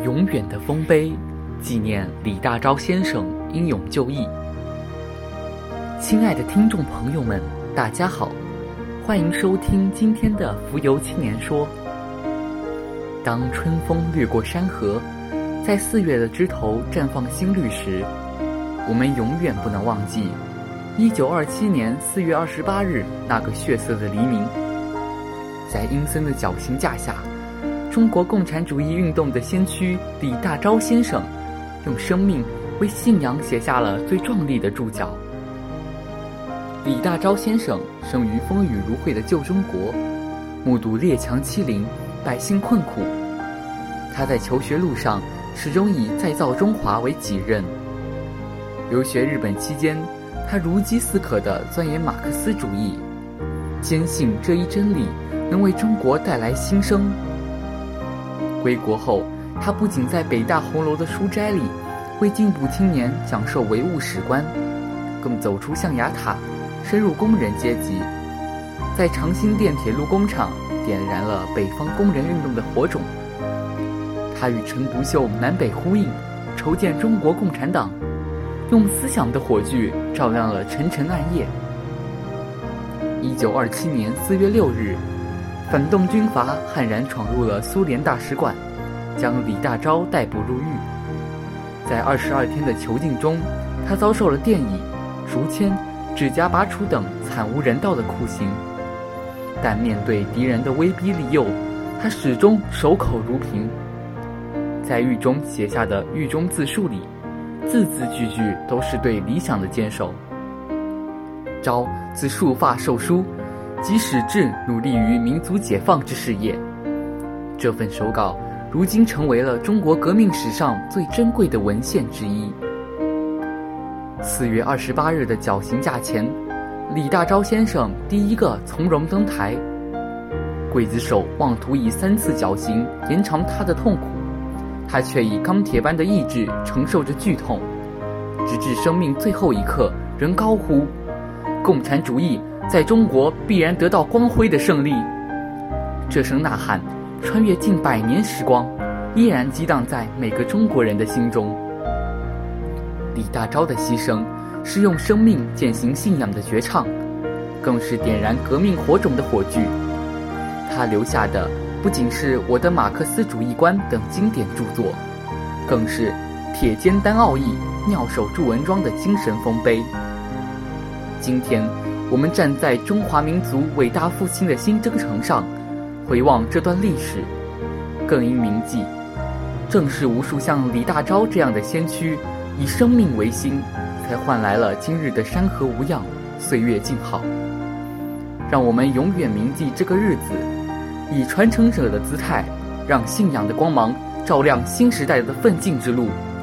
永远的丰碑，纪念李大钊先生英勇就义。亲爱的听众朋友们，大家好，欢迎收听今天的浮游青年说。当春风掠过山河，在4月的枝头绽放新绿时，我们永远不能忘记1927年4月28日那个血色的黎明。在阴森的绞刑架下，中国共产主义运动的先驱李大钊先生用生命为信仰写下了最壮丽的注脚。李大钊先生生于风雨如晦的旧中国，目睹列强欺凌，百姓困苦。他在求学路上始终以再造中华为己任。留学日本期间，他如饥似渴地钻研马克思主义，坚信这一真理能为中国带来新生。归国后，他不仅在北大红楼的书斋里为进步青年讲授唯物史观，更走出象牙塔，深入工人阶级，在长兴电铁路工厂点燃了北方工人运动的火种。他与陈独秀南北呼应，筹建中国共产党，用思想的火炬照亮了沉沉暗夜。1927年4月6日，反动军阀悍然闯入了苏联大使馆，将李大钊逮捕入狱。在22天的囚禁中，他遭受了电椅、竹签、指甲拔除等惨无人道的酷刑，但面对敌人的威逼利诱，他始终守口如瓶。在狱中写下的狱中自述里，字字句句都是对理想的坚守。钊自束发受书，即始志努力于民族解放之事业。这份手稿如今成为了中国革命史上最珍贵的文献之一。4月28日的绞刑架前，李大钊先生第一个从容登台。刽子手妄图以3次绞刑延长他的痛苦，他却以钢铁般的意志承受着剧痛，直至生命最后一刻仍高呼共产主义在中国必然得到光辉的胜利。这声呐喊穿越近100年时光，依然激荡在每个中国人的心中。李大钊的牺牲是用生命践行信仰的绝唱，更是点燃革命火种的火炬。他留下的不仅是我的马克思主义观等经典著作，更是铁肩担奥义，妙手著文庄的精神丰碑。今天我们站在中华民族伟大复兴的新征程上，回望这段历史，更应铭记，正是无数像李大钊这样的先驱，以生命为心，才换来了今日的山河无恙，岁月静好。让我们永远铭记这个日子，以传承者的姿态，让信仰的光芒照亮新时代的奋进之路。